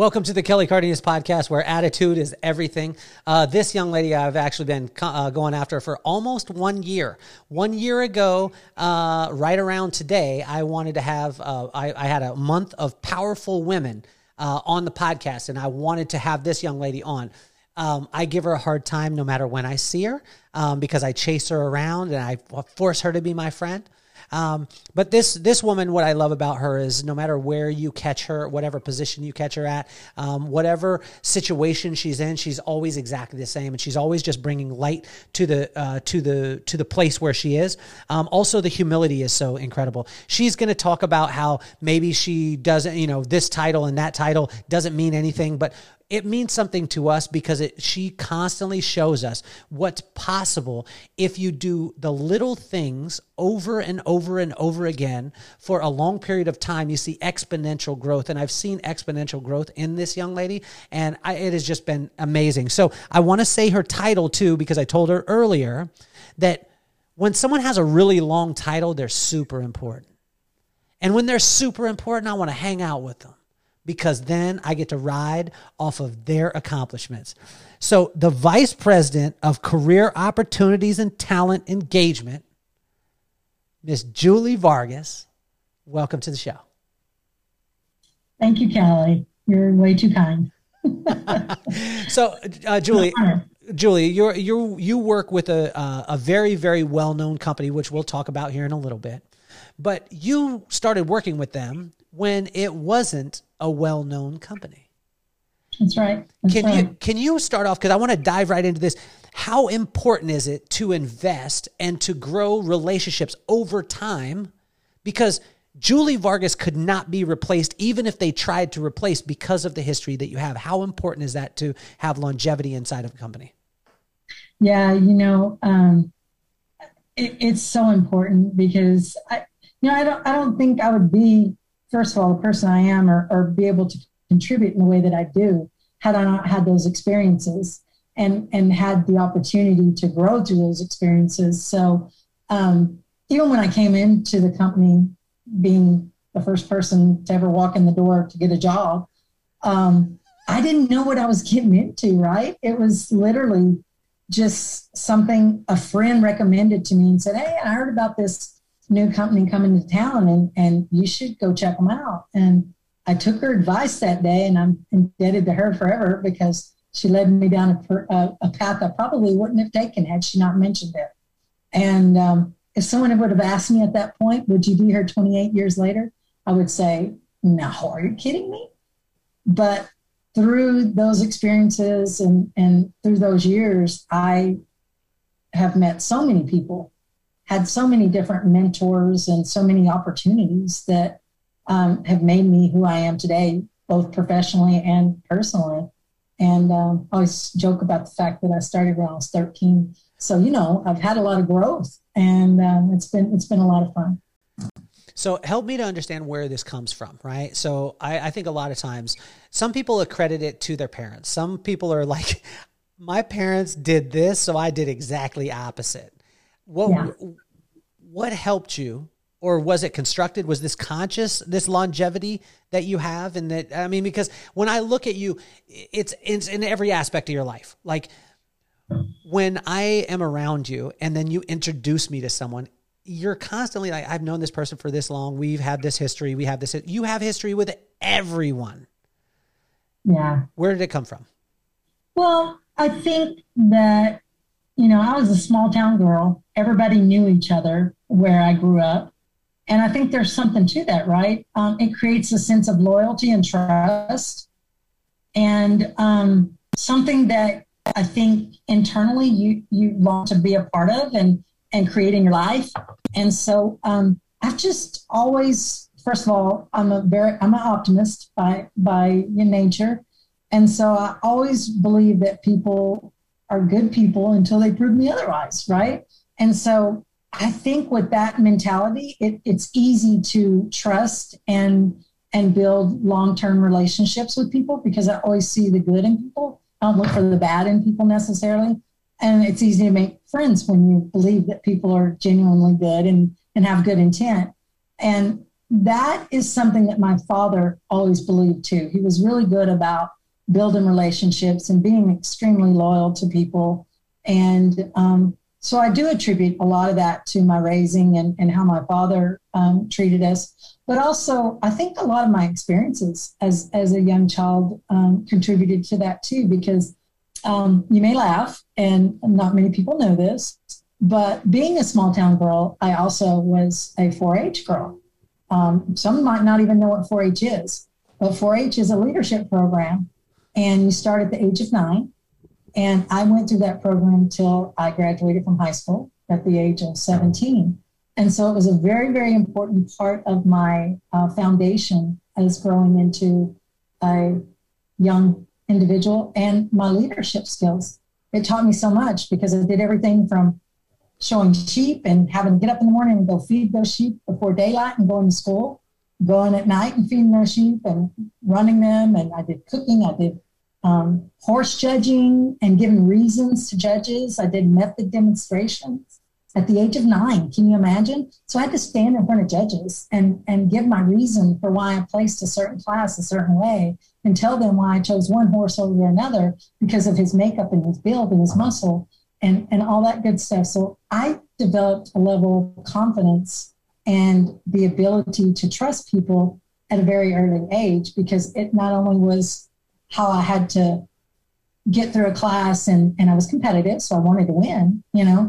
Welcome to the Kelly Cardenas podcast, where attitude is everything. This young lady I've actually been going after for almost 1 year. 1 year ago, right around today, I wanted to have, I had a month of powerful women on the podcast, and I wanted to have this young lady on. I give her a hard time no matter when I see her because I chase her around and I force her to be my friend. But this woman, what I love about her is no matter where you catch her, whatever position you catch her at, whatever situation she's in, she's always exactly the same. And she's always just bringing light to the place where she is. Also the humility is so incredible. She's going to talk about how maybe she doesn't, this title and that title doesn't mean anything, but it means something to us because she constantly shows us what's possible if you do the little things over and over and over again for a long period of time. You see exponential growth, and I've seen exponential growth in this young lady, and it has just been amazing. So I want to say her title too, because I told her earlier that when someone has a really long title, they're super important. And when they're super important, I want to hang out with them, because then I get to ride off of their accomplishments. So the Vice President of Career Opportunities and Talent Engagement, Miss Julie Vargas, welcome to the show. Thank you, Kelly. You're way too kind. So, Julie, you work with a very, very well-known company, which we'll talk about here in a little bit. But you started working with them when it wasn't a well-known company. That's right. Can you start off, because I want to dive right into this. How important is it to invest and to grow relationships over time? Because Julie Vargas could not be replaced even if they tried to replace, because of the history that you have. How important is that to have longevity inside of a company? Yeah, it's so important because I don't think I would be, first of all, the person I am or be able to contribute in the way that I do had I not had those experiences and had the opportunity to grow through those experiences. So even when I came into the company, being the first person to ever walk in the door to get a job, I didn't know what I was getting into, right? It was literally just something a friend recommended to me and said, "Hey, I heard about this new company coming to town and you should go check them out." And I took her advice that day, and I'm indebted to her forever because she led me down a path I probably wouldn't have taken had she not mentioned it. And if someone would have asked me at that point, would you be here 28 years later? I would say, no, are you kidding me? But through those experiences and through those years, I have met so many people, had so many different mentors and so many opportunities that have made me who I am today, both professionally and personally. And I always joke about the fact that I started when I was 13. So, I've had a lot of growth, and it's been a lot of fun. So help me to understand where this comes from, right? So I think a lot of times some people accredit it to their parents. Some people are like, my parents did this, so I did exactly opposite. What helped you, or was it constructed? Was this conscious, this longevity that you have? And that, because when I look at you, it's in every aspect of your life. Like when I am around you and then you introduce me to someone, you're constantly like, I've known this person for this long. We've had this history. You have history with everyone. Yeah. Where did it come from? Well, I think that, I was a small town girl. Everybody knew each other where I grew up. And I think there's something to that, right? It creates a sense of loyalty and trust, and something that I think internally you want to be a part of and create in your life. And so I've just always, first of all, I'm an optimist by nature. And so I always believe that people are good people until they prove me otherwise, right? And so I think with that mentality, it's easy to trust and build long-term relationships with people because I always see the good in people. I don't look for the bad in people necessarily. And it's easy to make friends when you believe that people are genuinely good and have good intent. And that is something that my father always believed too. He was really good about building relationships and being extremely loyal to people. And so I do attribute a lot of that to my raising and how my father treated us. But also, I think a lot of my experiences as a young child contributed to that too, because you may laugh, and not many people know this, but being a small town girl, I also was a 4-H girl. Some might not even know what 4-H is, but 4-H is a leadership program, and you start at the age of 9. And I went through that program until I graduated from high school at the age of 17. And so it was a very, very important part of my foundation as growing into a young individual and my leadership skills. It taught me so much because I did everything from showing sheep and having to get up in the morning and go feed those sheep before daylight and going to school, going at night and feeding those sheep and running them. And I did cooking. I did horse judging and giving reasons to judges. I did method demonstrations at the age of 9. Can you imagine? So I had to stand in front of judges and give my reason for why I placed a certain class a certain way and tell them why I chose one horse over another because of his makeup and his build and his muscle and all that good stuff. So I developed a level of confidence and the ability to trust people at a very early age, because it not only was how I had to get through a class and I was competitive, so I wanted to win,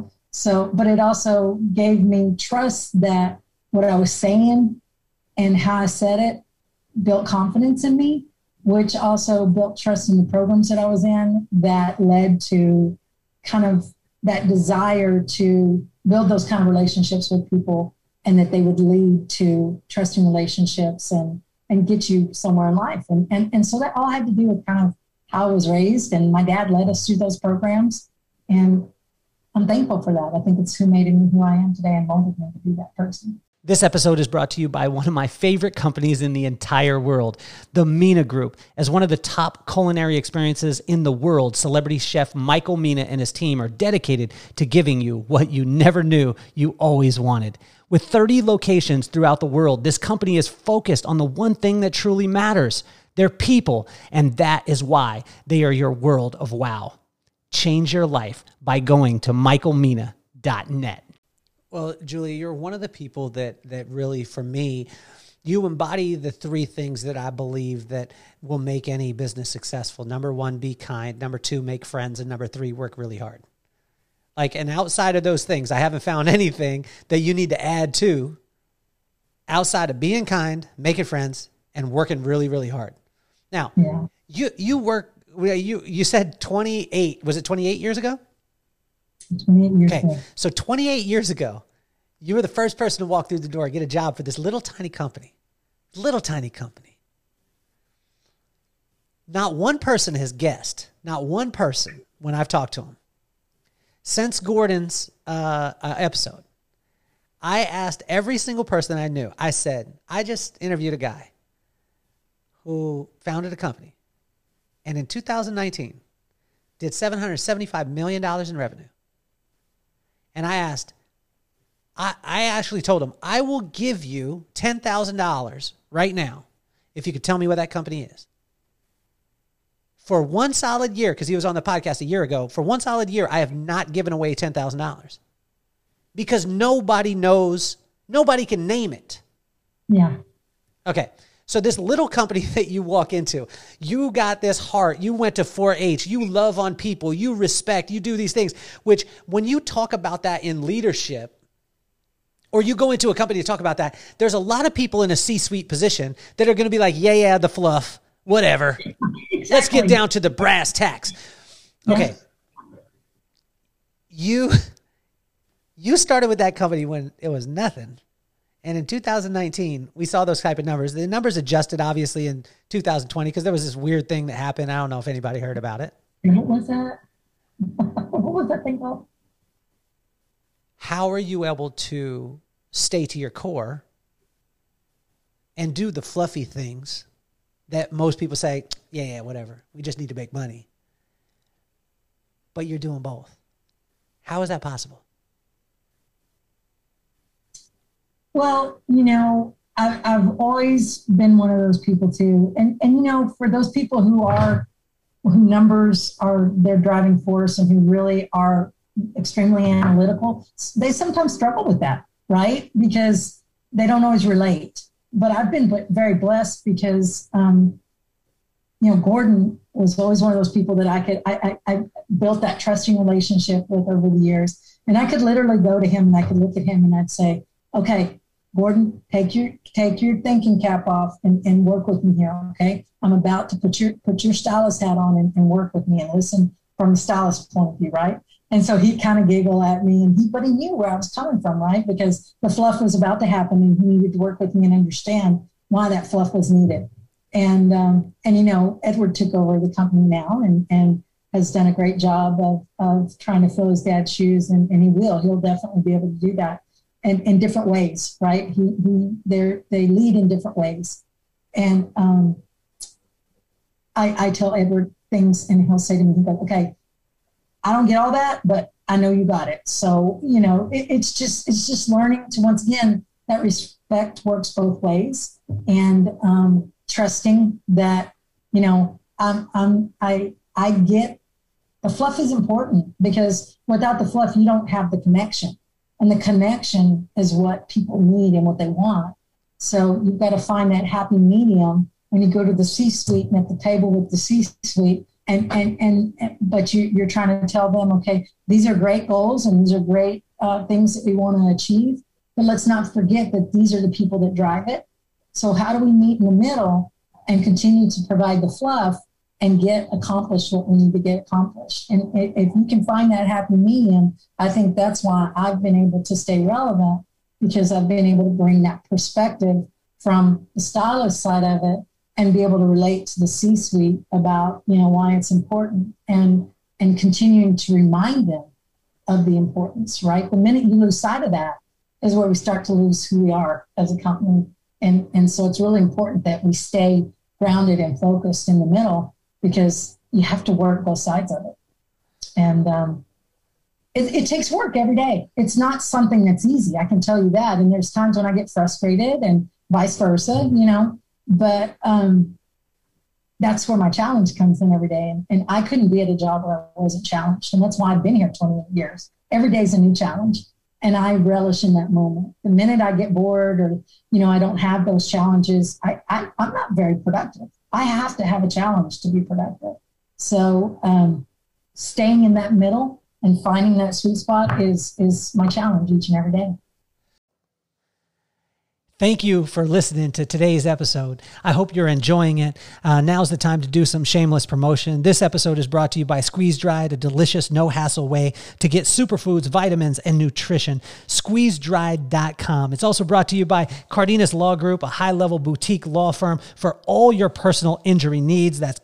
So, but it also gave me trust that what I was saying and how I said it built confidence in me, which also built trust in the programs that I was in, that led to kind of that desire to build those kind of relationships with people, and that they would lead to trusting relationships and get you somewhere in life. And so that all had to do with kind of how I was raised, and my dad led us through those programs. And I'm thankful for that. I think it's who made me who I am today and molded me to be that person. This episode is brought to you by one of my favorite companies in the entire world, the Mina Group. As one of the top culinary experiences in the world, celebrity chef Michael Mina and his team are dedicated to giving you what you never knew you always wanted. With 30 locations throughout the world, this company is focused on the one thing that truly matters, their people, and that is why they are your world of wow. Change your life by going to michaelmina.net. Well, Julie, you're one of the people that really, for me, you embody the 3 things that I believe that will make any business successful. Number 1, be kind. Number 2, make friends. And number 3, work really hard. And outside of those things, I haven't found anything that you need to add to outside of being kind, making friends, and working really, really hard. Now, you said 28, was it 28 years ago? 28 years ago. Okay, so 28 years ago, you were the first person to walk through the door, get a job for this little tiny company. Little tiny company. Not one person has guessed, not one person when I've talked to them. Since Gordon's episode, I asked every single person I knew. I said, I just interviewed a guy who founded a company and in 2019 did $775 million in revenue. And I asked, I actually told him, I will give you $10,000 right now if you could tell me what that company is. For one solid year, because he was on the podcast a year ago, for one solid year, I have not given away $10,000 because nobody knows, nobody can name it. Yeah. Okay. So this little company that you walk into, you got this heart, you went to 4-H, you love on people, you respect, you do these things, which when you talk about that in leadership, or you go into a company to talk about that, there's a lot of people in a C-suite position that are going to be like, yeah, the fluff, whatever. Exactly. Let's get down to the brass tacks. Okay. You started with that company when it was nothing. And in 2019, we saw those type of numbers. The numbers adjusted, obviously, in 2020 because there was this weird thing that happened. I don't know if anybody heard about it. What was that? What was that thing called? How are you able to stay to your core and do the fluffy things that most people say, yeah, whatever. We just need to make money. But you're doing both. How is that possible? Well, I've always been one of those people too. And, you know, for those people who numbers are their driving force and who really are extremely analytical, they sometimes struggle with that, right? Because they don't always relate. But I've been very blessed because, you know, Gordon was always one of those people that I built that trusting relationship with over the years. And I could literally go to him and I could look at him and I'd say, okay, Gordon, take your thinking cap off and work with me here. Okay. I'm about to put your stylist hat on and work with me and listen from the stylist point of view. Right. And so he kind of giggled at me but he knew where I was coming from, right? Because the fluff was about to happen and he needed to work with me and understand why that fluff was needed. And you know, Edward took over the company now and has done a great job of trying to fill his dad's shoes, and he'll definitely be able to do that in different ways, right? They lead in different ways. And I tell Edward things and he'll say to me, he goes, okay, I don't get all that, but I know you got it. So, you know, it's just learning to, once again, that respect works both ways, and trusting that, you know, I get the fluff is important, because without the fluff, you don't have the connection, and the connection is what people need and what they want. So you've got to find that happy medium when you go to the C-suite and at the table with the C-suite. But you're trying to tell them, okay, these are great goals and these are great things that we want to achieve, but let's not forget that these are the people that drive it. So how do we meet in the middle and continue to provide the fluff and get accomplished what we need to get accomplished? And if you can find that happy medium, I think that's why I've been able to stay relevant, because I've been able to bring that perspective from the stylist side of it and be able to relate to the C-suite about, you know, why it's important, and continuing to remind them of the importance, right? The minute you lose sight of that is where we start to lose who we are as a company. And so it's really important that we stay grounded and focused in the middle, because you have to work both sides of it. And it takes work every day. It's not something that's easy, I can tell you that. And there's times when I get frustrated and vice versa, you know, but that's where my challenge comes in every day. And I couldn't be at a job where I wasn't challenged. And that's why I've been here 28 years. Every day is a new challenge. And I relish in that moment. The minute I get bored or, you know, I don't have those challenges, I'm not very productive. I have to have a challenge to be productive. So staying in that middle and finding that sweet spot is my challenge each and every day. Thank you for listening to today's episode. I hope you're enjoying it. Now's the time to do some shameless promotion. This episode is brought to you by Squeeze Dried, a delicious, no-hassle way to get superfoods, vitamins, and nutrition. SqueezeDried.com. It's also brought to you by Cardenas Law Group, a high-level boutique law firm for all your personal injury needs. That's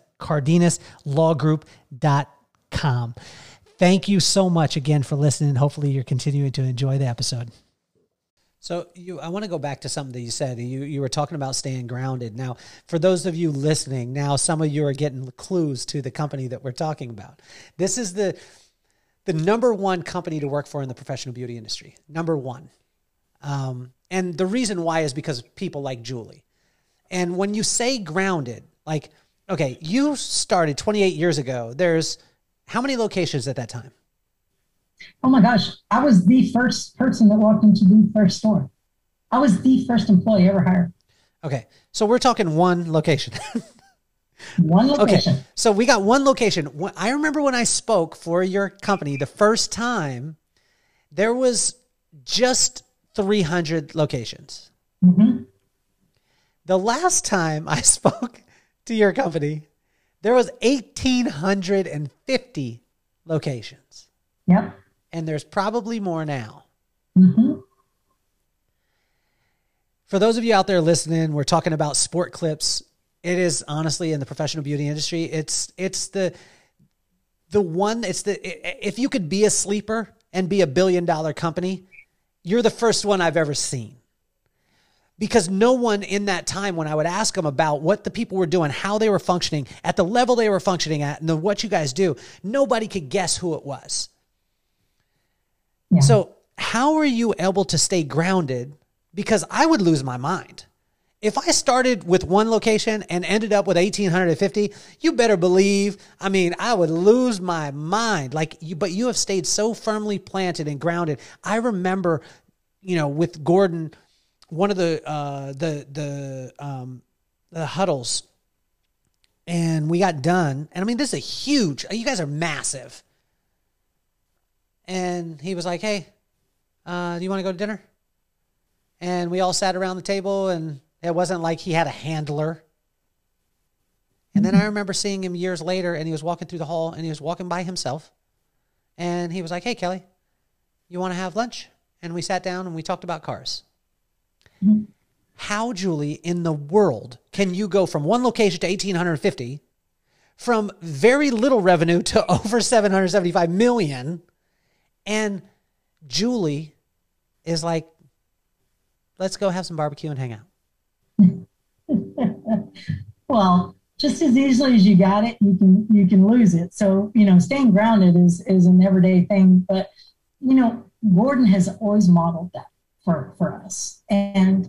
CardenasLawGroup.com. Thank you so much again for listening. Hopefully you're continuing to enjoy the episode. So I want to go back to something that you said. You were talking about staying grounded. Now, for those of you listening, now some of you are getting clues to the company that we're talking about. This is the number one company to work for in the professional beauty industry. Number one. And the reason why is because of people like Julie. And when you say grounded, like, okay, you started 28 years ago. There's how many locations at that time? Oh my gosh, I was the first person that walked into the first store. I was the first employee ever hired. Okay, so we're talking one location. One location. Okay, so we got one location. I remember when I spoke for your company the first time, there was just 300 locations. Mm-hmm. The last time I spoke to your company, there was 1,850 locations. Yep. And there's probably more now. Mm-hmm. For those of you out there listening, we're talking about Sport Clips. It is honestly in the professional beauty industry. It's the one. If you could be a sleeper and be $1 billion company, you're the first one I've ever seen. Because no one in that time, when I would ask them about what the people were doing, how they were functioning, at the level they were functioning at, and what you guys do, nobody could guess who it was. Yeah. So how are you able to stay grounded? Because I would lose my mind. if I started with one location and ended up with 1,850, you better believe, I mean, I would lose my mind. But you have stayed so firmly planted and grounded. I remember, with Gordon, one of the huddles, and we got done. And I mean, this is huge. You guys are massive. And he was like, hey, do you want to go to dinner? And we all sat around the table, and it wasn't like he had a handler. And then I remember seeing him years later, and he was walking through the hall, and he was walking by himself. And he was like, hey, Kelly, you want to have lunch? And we sat down, and we talked about cars. Mm-hmm. How, Julie, in the world can you go from one location to 1,850, from very little revenue to over 775 million, and Julie is like, let's go have some barbecue and hang out? Well, just as easily as you got it, you can lose it. So, staying grounded is an everyday thing. But, Gordon has always modeled that for us. And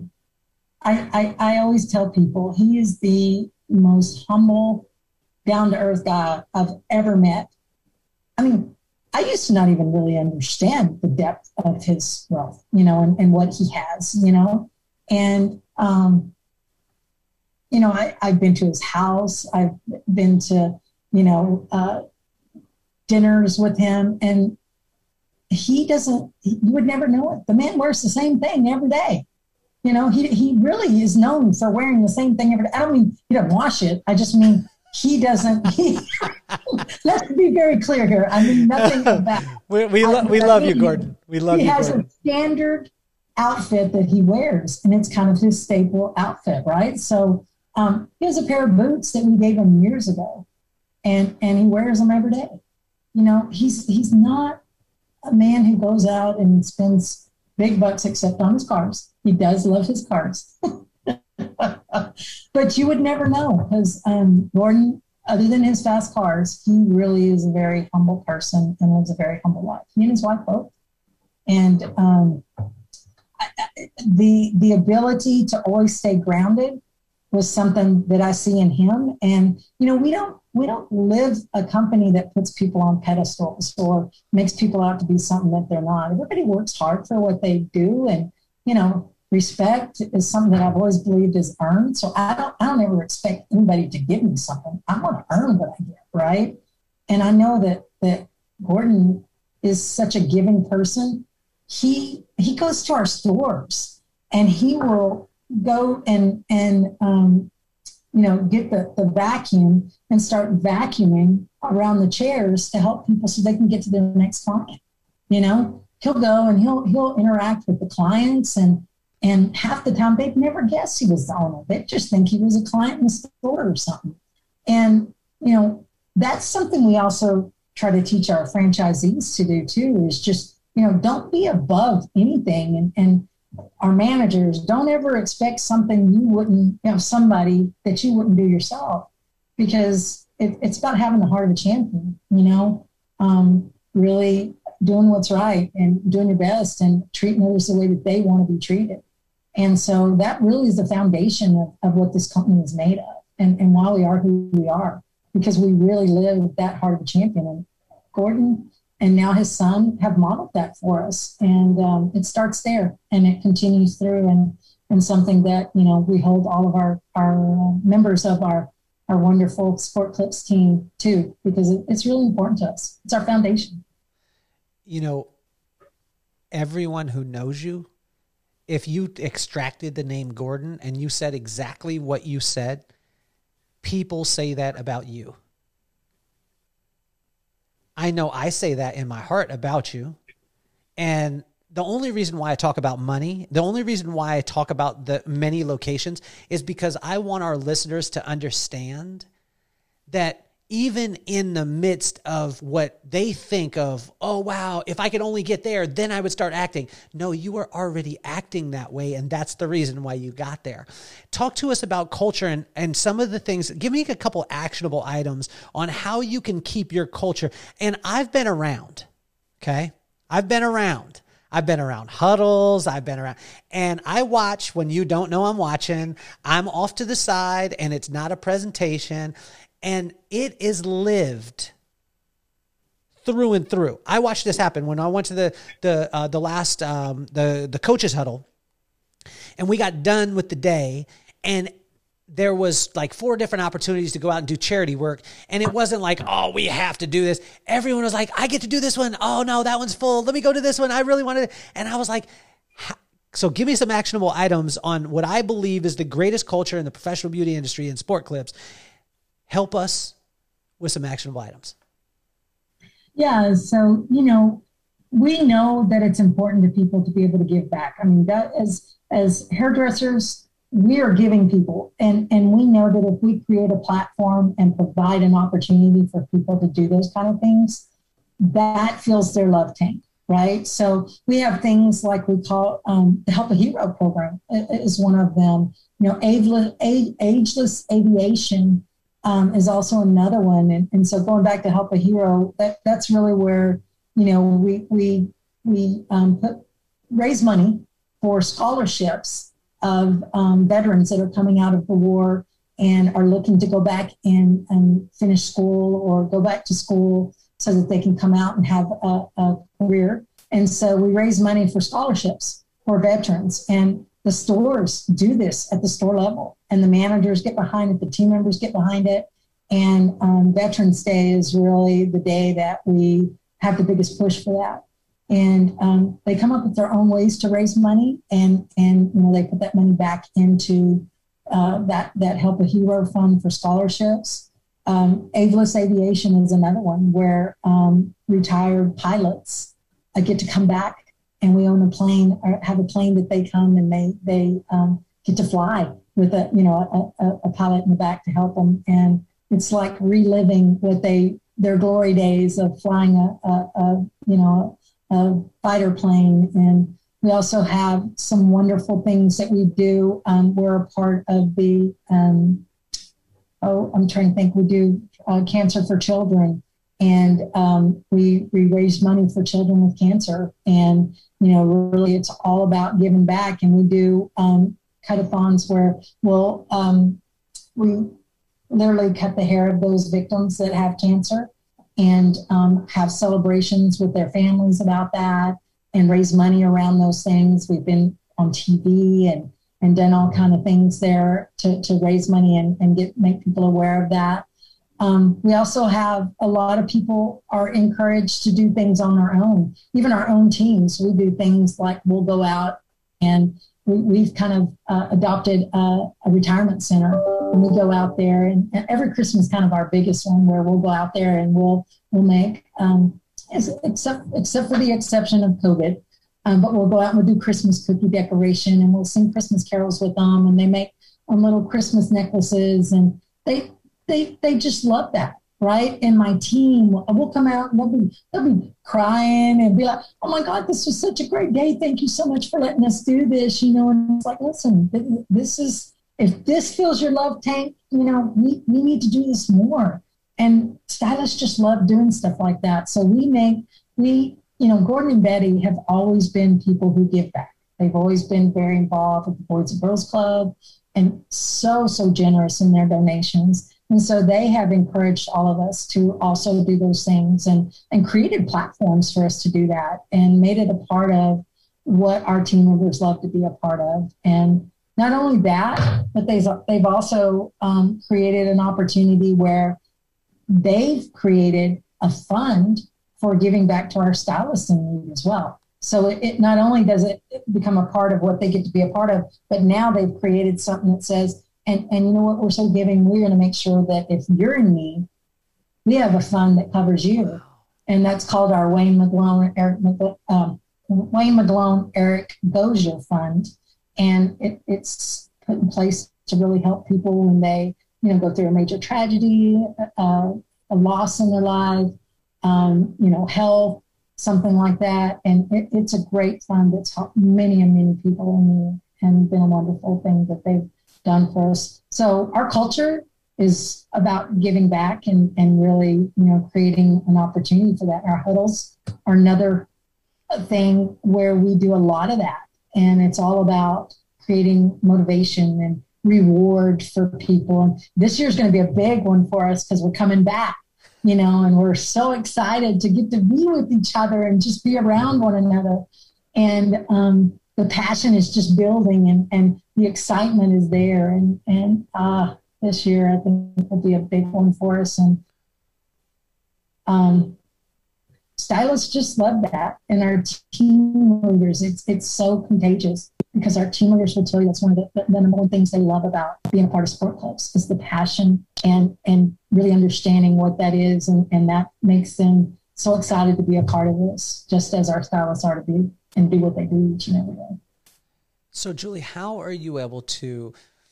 I always tell people he is the most humble, down-to-earth guy I've ever met. I mean, I used to not even really understand the depth of his wealth, and what he has, and, I've been to his house. I've been to, dinners with him, and you would never know it. The man wears the same thing every day. He really is known for wearing the same thing every day. I don't mean he doesn't wash it. I just mean he doesn't. Let's be very clear here. I mean nothing about. We love you, Gordon. We love you. He has a standard outfit that he wears, and it's kind of his staple outfit, right? So he has a pair of boots that we gave him years ago, and he wears them every day. He's not a man who goes out and spends big bucks except on his cars. He does love his cars. But you would never know because Gordon, other than his fast cars, he really is a very humble person and lives a very humble life. He and his wife both. And the ability to always stay grounded was something that I see in him. And, we don't live a company that puts people on pedestals or makes people out to be something that they're not. Everybody works hard for what they do. And, respect is something that I've always believed is earned. So I don't ever expect anybody to give me something. I want to earn what I get, right? And I know that Gordon is such a giving person. He goes to our stores and he will go and get the vacuum and start vacuuming around the chairs to help people so they can get to their next client. He'll go and he'll interact with the clients and half the time they'd never guess he was the owner. They'd just think he was a client in the store or something. And, that's something we also try to teach our franchisees to do too, is just, don't be above anything. And our managers, don't ever expect something you wouldn't, somebody that you wouldn't do yourself, because it's about having the heart of a champion, really doing what's right and doing your best and treating others the way that they want to be treated. And so that really is the foundation of what this company is made of and why we are who we are, because we really live that heart of a champion. And Gordon and now his son have modeled that for us. And it starts there and it continues through and something that, we hold all of our members of our wonderful Sport Clips team too, because it's really important to us. It's our foundation. Everyone who knows you, if you extracted the name Gordon and you said exactly what you said, people say that about you. I know I say that in my heart about you. And the only reason why I talk about money, the only reason why I talk about the many locations is because I want our listeners to understand that even in the midst of what they think of, oh, wow, if I could only get there, then I would start acting. No, you were already acting that way, and that's the reason why you got there. Talk to us about culture and some of the things. Give me a couple actionable items on how you can keep your culture. And I've been around, okay? I've been around. I've been around huddles. I've been around, and I watch when you don't know I'm watching. I'm off to the side and it's not a presentation, and it is lived through and through. I watched this happen when I went to the last the coaches huddle, and we got done with the day, and there was like 4 different opportunities to go out and do charity work. And it wasn't like, oh, we have to do this. Everyone was like, I get to do this one. Oh no, that one's full. Let me go to this one. I really wanted it. And I was like, so give me some actionable items on what I believe is the greatest culture in the professional beauty industry and sport clips. Help us with some actionable items. Yeah. So, you know, we know that it's important to people to be able to give back. I mean, that as hairdressers, we are giving people, and we know that if we create a platform and provide an opportunity for people to do those kind of things, that fills their love tank, right? So we have things like we call the Help a Hero program is one of them. You know, ageless aviation is also another one. And so going back to Help a Hero, that's really where, you know, we raise money for scholarships of veterans that are coming out of the war and are looking to go back and finish school or go back to school so that they can come out and have a career. And so we raise money for scholarships for veterans, and the stores do this at the store level, and the managers get behind it, the team members get behind it. And Veterans Day is really the day that we have the biggest push for that. And they come up with their own ways to raise money, and you know, they put that money back into that Help a Hero fund for scholarships. Ageless Aviation is another one where retired pilots get to come back, and we own a plane or have a plane that they come and they get to fly with a pilot in the back to help them, and it's like reliving their glory days of flying a fighter plane. And we also have some wonderful things that we do. We're a part of the, I'm trying to think, we do Cancer for Children. And we raise money for children with cancer. And, you know, really it's all about giving back. And we do cut-a-thons where we literally cut the hair of those victims that have cancer, and have celebrations with their families about that, and raise money around those things. We've been on TV and done all kind of things there to raise money and make people aware of that. We also have a lot of people are encouraged to do things on their own, even our own teams. We do things like we'll go out, and we've kind of adopted a retirement center. And we go out there, and every Christmas is kind of our biggest one, where we'll go out there and we'll make, except for the exception of COVID, but we'll go out and we'll do Christmas cookie decoration, and we'll sing Christmas carols with them, and they make little Christmas necklaces, and they just love that, right? And my team will come out and they'll be crying and be like, "Oh my God, this was such a great day. Thank you so much for letting us do this." You know, and it's like, listen, this is, if this fills your love tank, you know, we need to do this more. And stylists just love doing stuff like that. So Gordon and Betty have always been people who give back. They've always been very involved with the Boys and Girls Club, and so generous in their donations. And so they have encouraged all of us to also do those things, and created platforms for us to do that, and made it a part of what our team members love to be a part of. And not only that, but they've also created an opportunity where they've created a fund for giving back to our stylists in need as well. So it not only does it become a part of what they get to be a part of, but now they've created something that says, and you know what, we're so giving, we're going to make sure that if you're in need, we have a fund that covers you. And that's called our Wayne McGlone Eric Dozier Fund. And it's put in place to really help people when they, you know, go through a major tragedy, a loss in their life, health, something like that. And it's a great fund that's helped many and many people in need, and been a wonderful thing that they've done for us. So our culture is about giving back and really, you know, creating an opportunity for that. Our huddles are another thing where we do a lot of that. And it's all about creating motivation and reward for people. And this year's going to be a big one for us because we're coming back, and we're so excited to get to be with each other and just be around one another. And the passion is just building and the excitement is there. And this year, I think will be a big one for us. And stylists just love that. And our team leaders, it's so contagious because our team leaders will tell you that's one of the number one things they love about being a part of sport clubs is the passion and really understanding what that is. And that makes them so excited to be a part of this, just as our stylists are to be and do what they do each and every day. So Julie, how are you able to,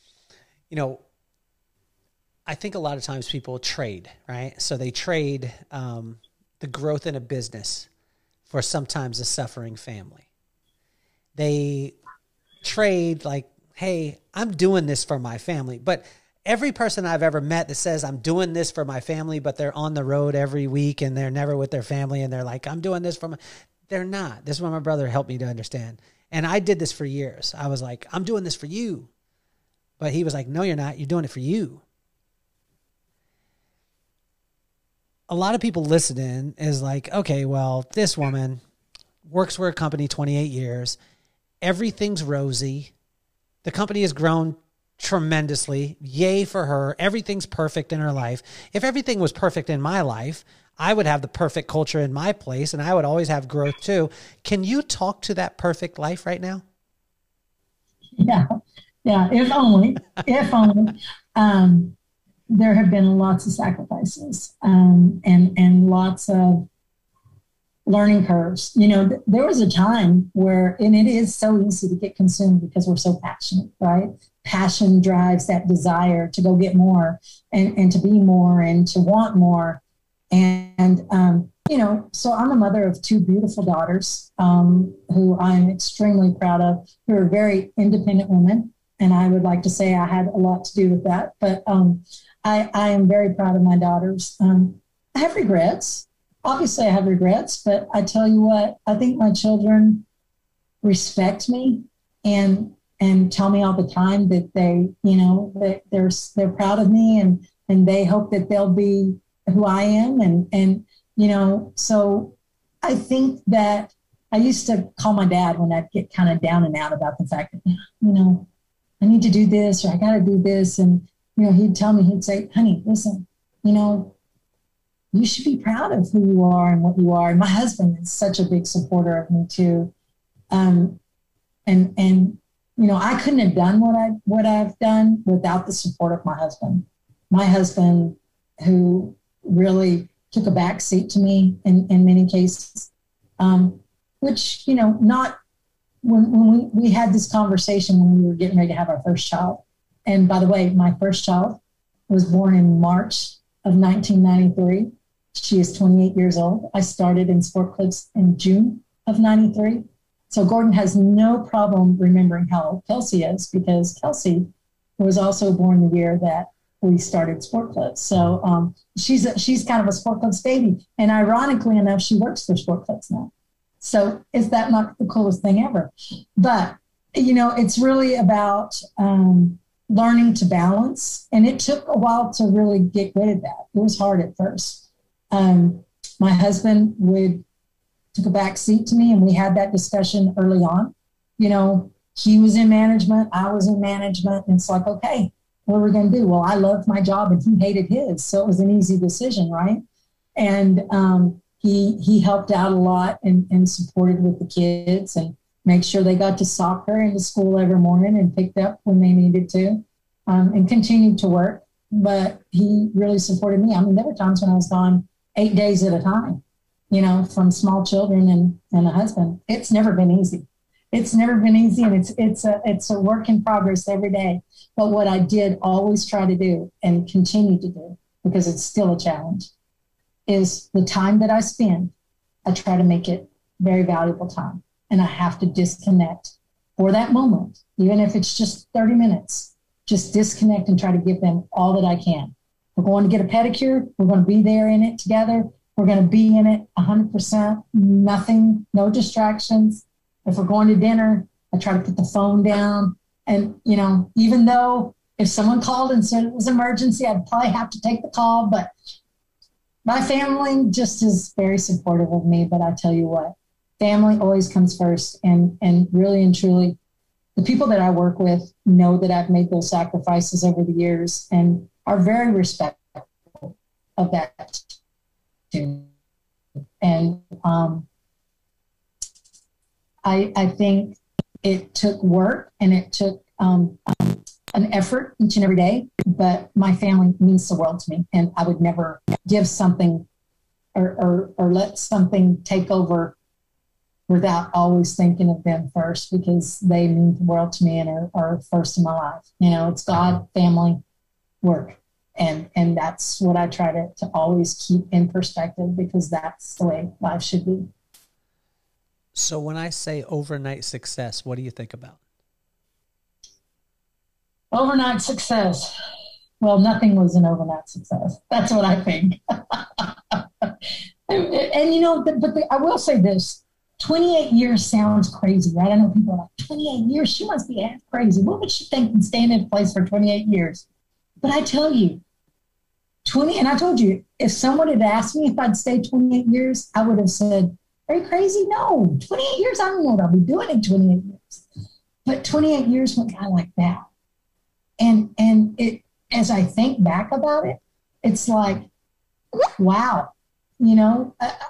I think a lot of times people trade, right? So they trade the growth in a business for sometimes a suffering family. They trade like, hey, I'm doing this for my family. But every person I've ever met that says I'm doing this for my family, but they're on the road every week and they're never with their family and they're like, I'm doing this for my, they're not. This is what my brother helped me to understand. And I did this for years. I was like, I'm doing this for you. But he was like, no, you're not. You're doing it for you. A lot of people listening is like, okay, well, this woman works for a company 28 years. Everything's rosy. The company has grown tremendously. Yay for her. Everything's perfect in her life. If everything was perfect in my life, I would have the perfect culture in my place and I would always have growth too. Can you talk to that perfect life right now? Yeah. If only. There have been lots of sacrifices and lots of learning curves. There was a time where, and it is so easy to get consumed because we're so passionate, right? Passion drives that desire to go get more and to be more and to want more. And, so I'm a mother of two beautiful daughters who I'm extremely proud of, who are very independent women. And I would like to say I had a lot to do with that. But I am very proud of my daughters. I have regrets. Obviously, I have regrets. But I tell you what, I think my children respect me and tell me all the time that they, that they're proud of me and they hope that they'll be who I am. And so I think that I used to call my dad when I'd get kind of down and out about the fact that, I need to do this or I got to do this. And, he'd tell me, he'd say, honey, listen, you should be proud of who you are and what you are. And my husband is such a big supporter of me too. I couldn't have done what I've done without the support of my husband. My husband, who really took a back seat to me in many cases, which, not when we had this conversation when we were getting ready to have our first child. And by the way, my first child was born in March of 1993. She is 28 years old. I started in sport clubs in June of 93. So Gordon has no problem remembering how old Kelsey is because Kelsey was also born the year that we started sport clubs. So she's kind of a sport clubs baby. And ironically enough, she works for sport clubs now. So is that not the coolest thing ever? But, it's really about learning to balance. And it took a while to really get good at that. It was hard at first. My husband took a back seat to me and we had that discussion early on. He was in management, I was in management. And it's like, okay, what are we going to do? Well, I loved my job and he hated his. So it was an easy decision, right? And he helped out a lot and supported with the kids and make sure they got to soccer and to school every morning and picked up when they needed to and continued to work. But he really supported me. I mean, there were times when I was gone 8 days at a time, from small children and a husband. It's never been easy. It's never been easy. And it's a work in progress every day. But what I did always try to do and continue to do, because it's still a challenge, is the time that I spend, I try to make it very valuable time. And I have to disconnect for that moment, even if it's just 30 minutes, just disconnect and try to give them all that I can. We're going to get a pedicure. We're going to be there in it together. We're going to be in it 100%, nothing, no distractions. If we're going to dinner, I try to put the phone down. And, you know, even though if someone called and said it was emergency, I'd probably have to take the call. But my family just is very supportive of me. But I tell you what, family always comes first. And really and truly, the people that I work with know that I've made those sacrifices over the years and are very respectful of that too. And I think it took work and it took an effort each and every day, but my family means the world to me, and I would never give something or let something take over without always thinking of them first, because they mean the world to me and are first in my life. You know, it's God, family, work. And that's what I try to always keep in perspective, because that's the way life should be. So when I say overnight success, what do you think about? Overnight success. Well, nothing was an overnight success. That's what I think. and you know, I will say this. 28 years sounds crazy, right? I know people are like, 28 years? She must be half crazy. What would she think in staying in place for 28 years? But I tell you, and I told you, if someone had asked me if I'd stay 28 years, I would have said, are you crazy? No, 28 years, I don't know what I'll be doing in 28 years. But 28 years went by like that. And it, as I think back about it, it's like, wow, you know,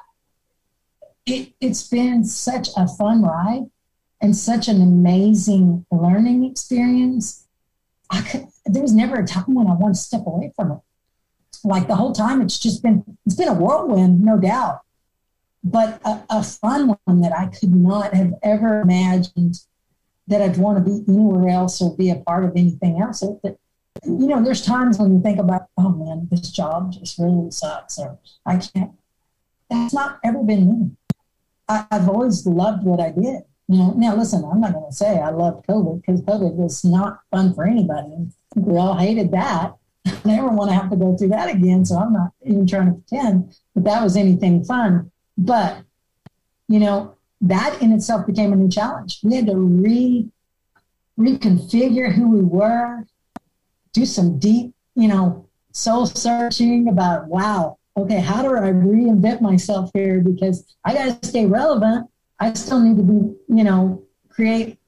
it's been such a fun ride and such an amazing learning experience. There was never a time when I wanted to step away from it. Like the whole time, it's been a whirlwind, no doubt, but a fun one that I could not have ever imagined that I'd want to be anywhere else or be a part of anything else. You know, there's times when you think about, oh man, this job just really sucks, or I can't. That's not ever been me. I've always loved what I did. You know, now listen, I'm not going to say I loved COVID, because COVID was not fun for anybody. We all hated that. I never want to have to go through that again. So I'm not even trying to pretend that was anything fun. But, you know, that in itself became a new challenge. We had to reconfigure who we were, do some deep, you know, soul searching about, wow, okay, how do I reinvent myself here? Because I got to stay relevant. I still need to be, you know, create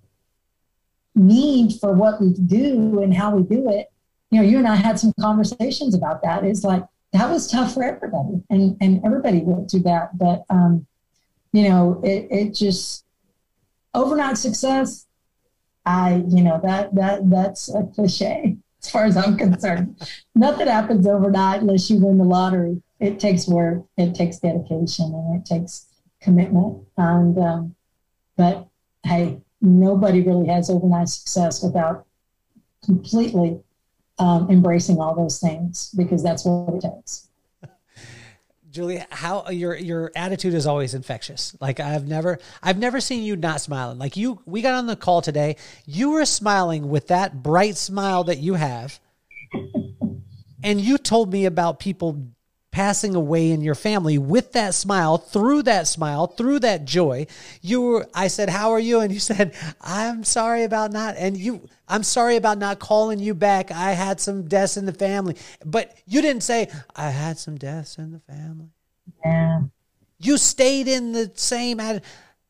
need for what we do and how we do it. You know, you and I had some conversations about that. It's like, that was tough for everybody, and everybody went through that. But, you know, it just, overnight success, you know, that's a cliche as far as I'm concerned. Nothing happens overnight unless you win the lottery. It takes work, it takes dedication, and it takes commitment. And, but hey, nobody really has overnight success without completely embracing all those things, because that's what it takes. Julie, how your attitude is always infectious. Like I've never seen you not smiling. Like we got on the call today, you were smiling with that bright smile that you have. And you told me about people passing away in your family with that smile, through that joy. I said, how are you? And you said, I'm sorry about not calling you back. I had some deaths in the family. But you didn't say, I had some deaths in the family. Yeah. You stayed in the same attitude.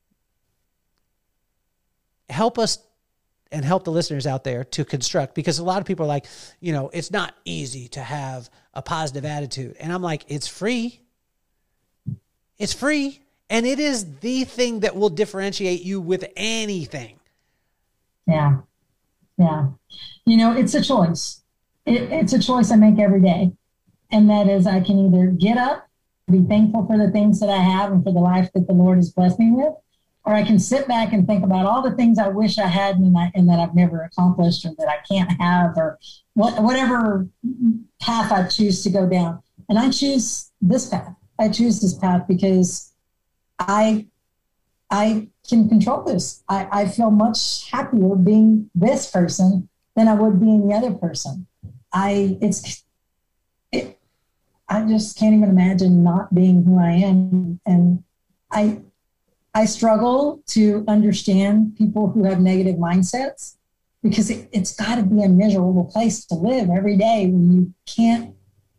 Help us and help the listeners out there to construct, because a lot of people are like, you know, it's not easy to have a positive attitude. And I'm like, it's free. It's free. And it is the thing that will differentiate you with anything. Yeah. Yeah. You know, it's a choice. It's a choice I make every day. And that is, I can either get up, be thankful for the things that I have and for the life that the Lord has blessed me with, or I can sit back and think about all the things I wish I had and that I've never accomplished, or that I can't have, or whatever path I choose to go down. And I choose this path. I choose this path because I can control this. I feel much happier being this person than I would being the other person. I I just can't even imagine not being who I am. And I struggle to understand people who have negative mindsets because it's got to be a miserable place to live every day when you can't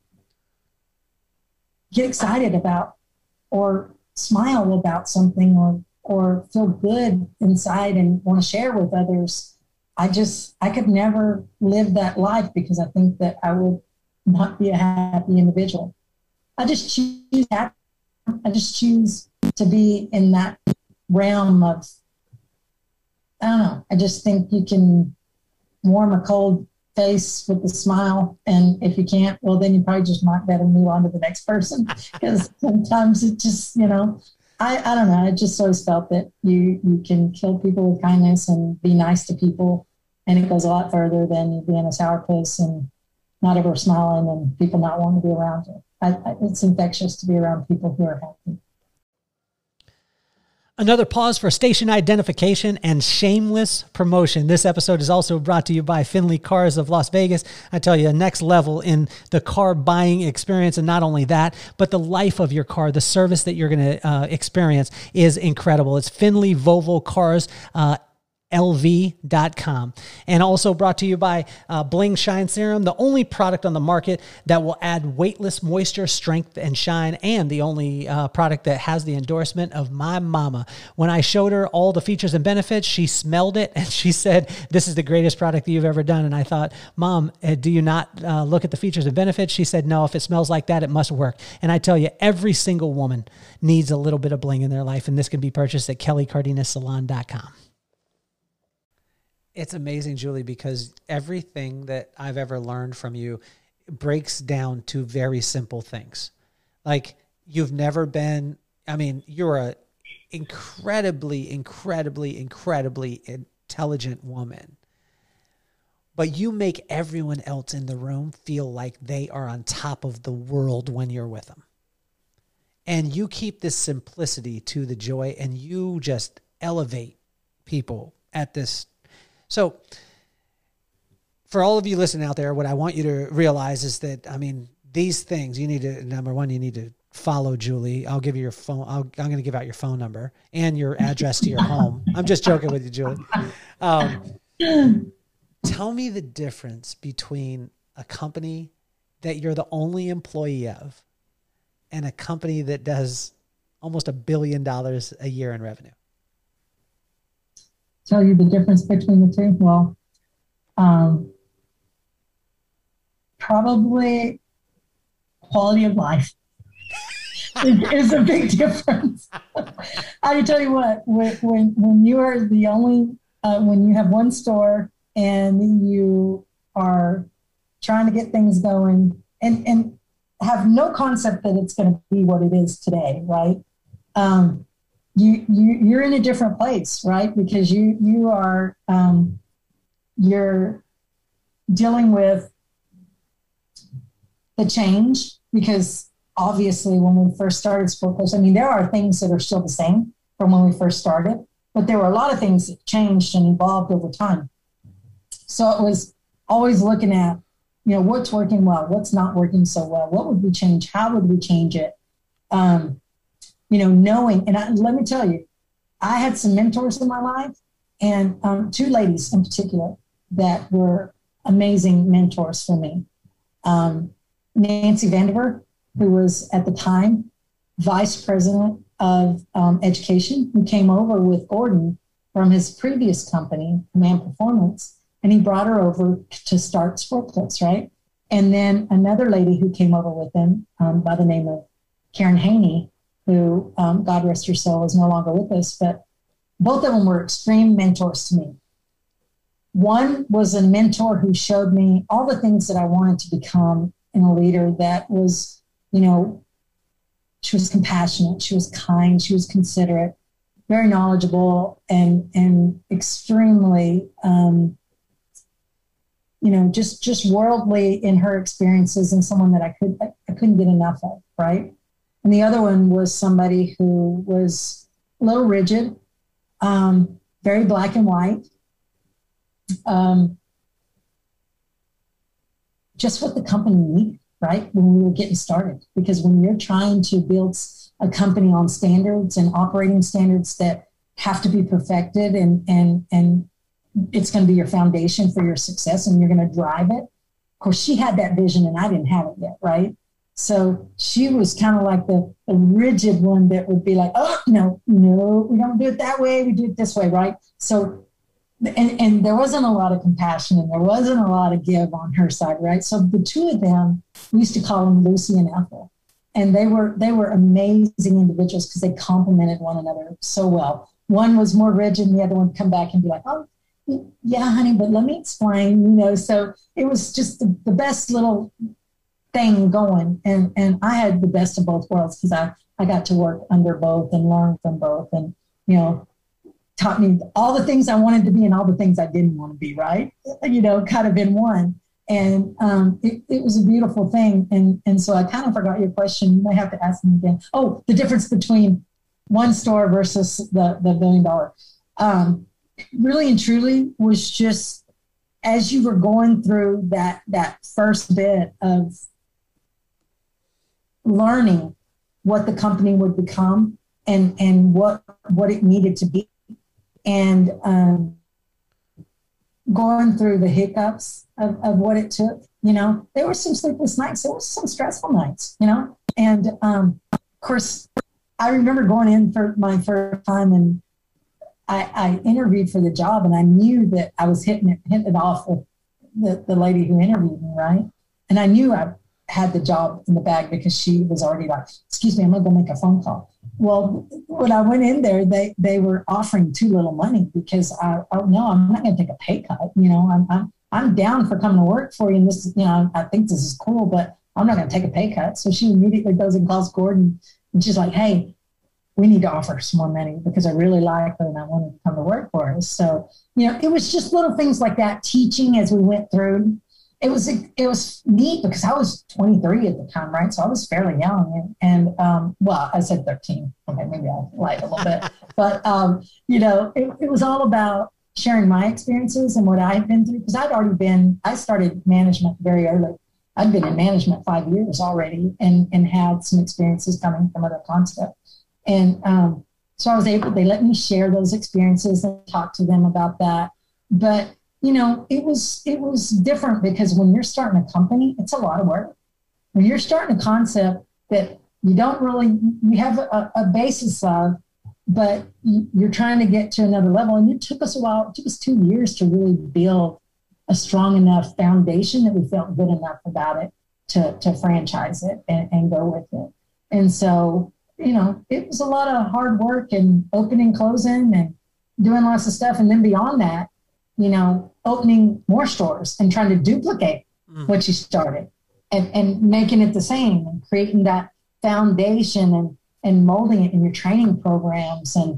get excited about or smile about something or feel good inside and want to share with others. I could never live that life because I think that I would not be a happy individual. I just choose happy. I just choose to be in that realm of, I don't know. I just think you can warm a cold face with a smile. And if you can't, well, then you probably just might better move on to the next person. Because sometimes it just, I don't know. I just always felt that you can kill people with kindness and be nice to people. And it goes a lot further than you being a sourpuss and not ever smiling and people not wanting to be around you. It's infectious to be around people who are happy. Another pause for station identification and shameless promotion. This episode is also brought to you by Finley Cars of Las Vegas. I tell you, next level in the car buying experience. And not only that, but the life of your car, the service that you're going to experience is incredible. It's Finley Volvo Cars, LV.com. And also brought to you by Bling Shine Serum, the only product on the market that will add weightless moisture, strength, and shine, and the only product that has the endorsement of my mama. When I showed her all the features and benefits, she smelled it and she said, "This is the greatest product that you've ever done." And I thought, "Mom, do you not look at the features and benefits?" She said, "No, if it smells like that, it must work." And I tell you, every single woman needs a little bit of bling in their life, and this can be purchased at kellycardenassalon.com. It's amazing, Julie, because everything that I've ever learned from you breaks down to very simple things. Like, you've never been, you're a incredibly intelligent woman, but you make everyone else in the room feel like they are on top of the world when you're with them. And you keep this simplicity to the joy, and you just elevate people at this. So for all of you listening out there, what I want you to realize is that, these things you need to, number one, you need to follow Julie. I'll give you your phone. I'm going to give out your phone number and your address to your home. I'm just joking with you, Julie. Tell me the difference between a company that you're the only employee of and a company that does almost $1 billion a year in revenue. Tell you the difference between the two? Well, probably quality of life is a big difference. I tell you what, when you are the only, when you have one store and you are trying to get things going and have no concept that it's going to be what it is today, right? You're in a different place, right? Because you are you're dealing with the change, because obviously when we first started Sport Clips, there are things that are still the same from when we first started, but there were a lot of things that changed and evolved over time. So it was always looking at, what's working well, what's not working so well, what would we change, how would we change it? Knowing, and let me tell you, I had some mentors in my life, and two ladies in particular that were amazing mentors for me. Nancy Vandiver, who was at the time vice president of education, who came over with Gordon from his previous company, Command Performance, and he brought her over to start Sport Clips, right? And then another lady who came over with him by the name of Karen Haney, who, God rest her soul, is no longer with us, but both of them were extreme mentors to me. One was a mentor who showed me all the things that I wanted to become in a leader that was, she was compassionate, she was kind, she was considerate, very knowledgeable, and extremely, just worldly in her experiences, and someone that I couldn't get enough of, right? And the other one was somebody who was a little rigid, very black and white, just what the company needed, right? When we were getting started, because when you're trying to build a company on standards and operating standards that have to be perfected, and it's going to be your foundation for your success, and you're going to drive it. Of course, she had that vision and I didn't have it yet, right? So she was kind of like the rigid one that would be like, oh, no, we don't do it that way. We do it this way, right? So, and there wasn't a lot of compassion and there wasn't a lot of give on her side, right? So the two of them, we used to call them Lucy and Ethel. And they were amazing individuals because they complemented one another so well. One was more rigid and the other one would come back and be like, oh, yeah, honey, but let me explain, so it was just the best little thing going. And I had the best of both worlds because I got to work under both and learn from both and, taught me all the things I wanted to be and all the things I didn't want to be, right? Kind of in one. And it was a beautiful thing. And so I kind of forgot your question. You may have to ask me again. Oh, the difference between one store versus the $1 billion. Really and truly was just as you were going through that first bit of learning what the company would become and what it needed to be, and going through the hiccups of what it took. There were some sleepless nights, there were some stressful nights, and of course I remember going in for my first time and I interviewed for the job, and I knew that I was hitting it off with the lady who interviewed me, right? And I knew I had the job in the bag because she was already like, excuse me, I'm going to go make a phone call. Well, when I went in there, they were offering too little money because I'm not going to take a pay cut. I'm down for coming to work for you. And this, I think this is cool, but I'm not going to take a pay cut. So she immediately goes and calls Gordon and she's like, hey, we need to offer some more money because I really like her and I wanted to come to work for us. So, it was just little things like that, teaching as we went through. It was neat because I was 23 at the time, right? So I was fairly young and well, I said 13. Okay, maybe I lied a little bit. But, it was all about sharing my experiences and what I had been through because I started management very early. I'd been in management 5 years already and had some experiences coming from other concepts. And so I was they let me share those experiences and talk to them about that. But, it was different because when you're starting a company, it's a lot of work. When you're starting a concept that you have a basis of, but you're trying to get to another level. And it took us a while. It took us 2 years to really build a strong enough foundation that we felt good enough about it to franchise it and go with it. And so, it was a lot of hard work and opening, closing, and doing lots of stuff. And then beyond that, opening more stores and trying to duplicate what you started and making it the same and creating that foundation and molding it in your training programs. And,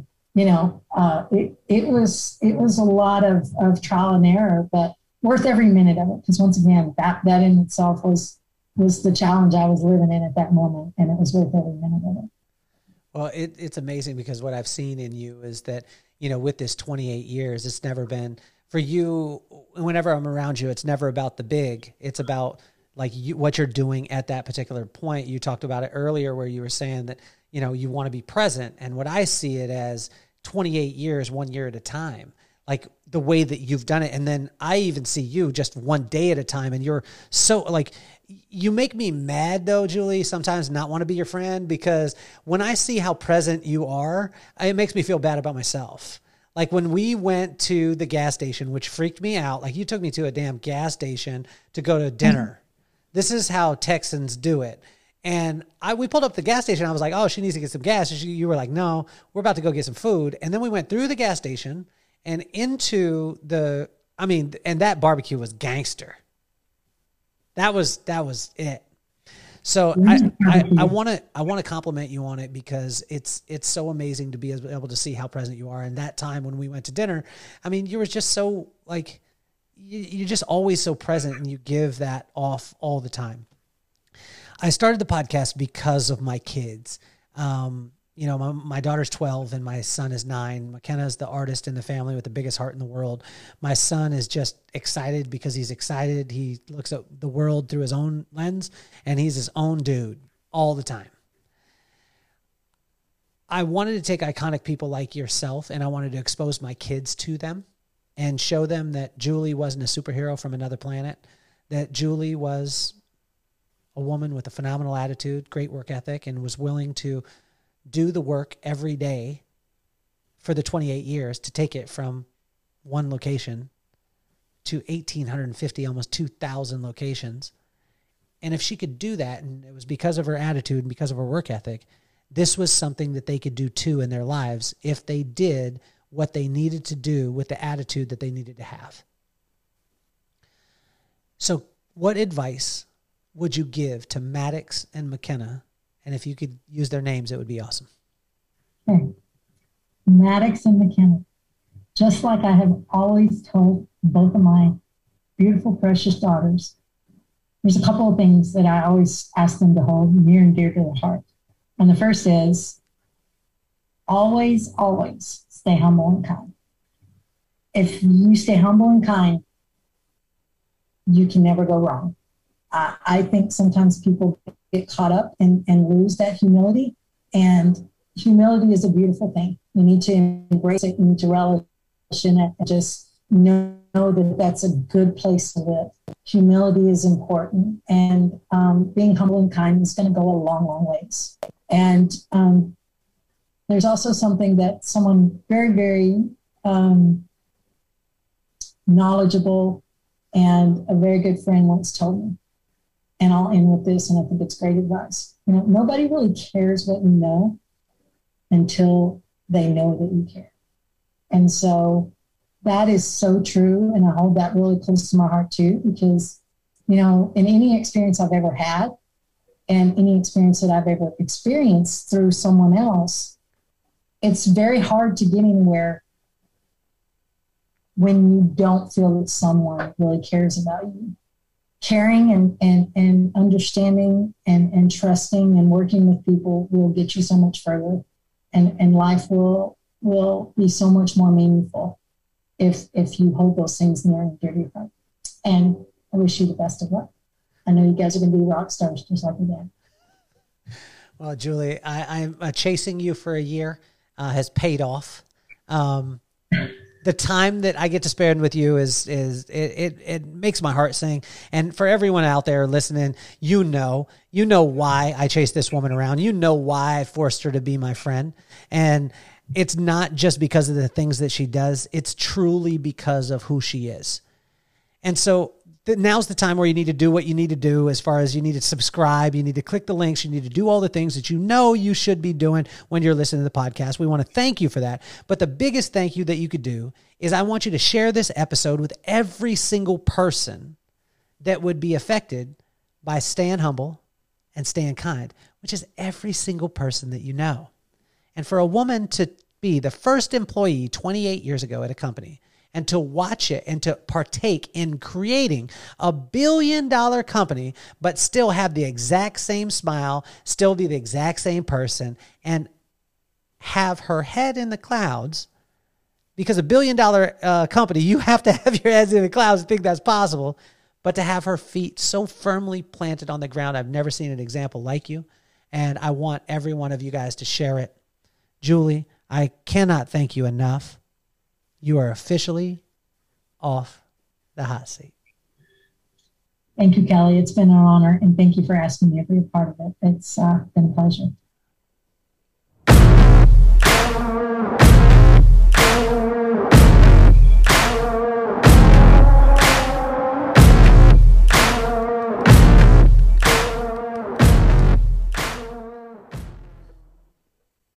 it was a lot of trial and error, but worth every minute of it. Because once again, that in itself was the challenge I was living in at that moment. And it was worth every minute of it. Well, it's amazing because what I've seen in you is that, with this 28 years, it's never been for you. Whenever I'm around you, it's never about the big. It's about like what you're doing at that particular point. You talked about it earlier where you were saying that, you want to be present. And what I see it as 28 years, 1 year at a time, like the way that you've done it. And then I even see you just one day at a time. And you're so like, you make me mad though, Julie, sometimes not want to be your friend because when I see how present you are, it makes me feel bad about myself. Like when we went to the gas station, which freaked me out, like you took me to a damn gas station to go to dinner. This is how Texans do it. And we pulled up the gas station. I was like, oh, she needs to get some gas. And you were like, no, we're about to go get some food. And then we went through the gas station and into and that barbecue was gangster. That was it. So I want to compliment you on it because it's so amazing to be able to see how present you are. And that time when we went to dinner, you were just so like, you're just always so present and you give that off all the time. I started the podcast because of my kids. you know, my daughter's 12 and my son is 9. McKenna's the artist in the family with the biggest heart in the world. My son is just excited because he's excited. He looks at the world through his own lens, and he's his own dude all the time. I wanted to take iconic people like yourself, and I wanted to expose my kids to them and show them that Julie wasn't a superhero from another planet, that Julie was a woman with a phenomenal attitude, great work ethic, and was willing to do the work every day for the 28 years to take it from one location to 1,850, almost 2,000 locations. And if she could do that, and it was because of her attitude and because of her work ethic, this was something that they could do too in their lives if they did what they needed to do with the attitude that they needed to have. So what advice would you give to Maddox and McKenna? And if you could use their names, it would be awesome. Okay. Maddox and McKenna, just like I have always told both of my beautiful, precious daughters, there's a couple of things that I always ask them to hold near and dear to their heart. And the first is always, always stay humble and kind. If you stay humble and kind, you can never go wrong. I think sometimes people get caught up and lose that humility. And humility is a beautiful thing. You need to embrace it. You need to relish in it and just know that that's a good place to live. Humility is important. And being humble and kind is going to go a long, long ways. And there's also something that someone very, very knowledgeable and a very good friend once told me. And I'll end with this, and I think it's great advice. You know, nobody really cares what you know until they know that you care. And so that is so true. And I hold that really close to my heart too, because, you know, in any experience I've ever had and any experience that I've ever experienced through someone else, it's very hard to get anywhere when you don't feel that someone really cares about you. Caring and understanding and trusting and working with people will get you so much further, and life will be so much more meaningful if you hold those things near and dear to your heart. And I wish you the best of luck. I know you guys are going to be rock stars just like your dad. Well, Julie, I'm chasing you for a year has paid off. The time that I get to spend with you it makes my heart sing. And for everyone out there listening, you know why I chase this woman around. You know why I forced her to be my friend. And it's not just because of the things that she does. It's truly because of who she is. And so now's the time where you need to do what you need to do, as far as you need to subscribe, you need to click the links, you need to do all the things that you know you should be doing when you're listening to the podcast. We want to thank you for that. But the biggest thank you that you could do is I want you to share this episode with every single person that would be affected by staying humble and staying kind, which is every single person that you know. And for a woman to be the first employee 28 years ago at a company, and to watch it and to partake in creating a $1 billion company, but still have the exact same smile, still be the exact same person, and have her head in the clouds, because $1 billion company, you have to have your heads in the clouds to think that's possible, but to have her feet so firmly planted on the ground, I've never seen an example like you, and I want every one of you guys to share it. Julie, I cannot thank you enough. You are officially off the hot seat. Thank you, Kelly. It's been an honor, and thank you for asking me to be a part of it. It's been a pleasure.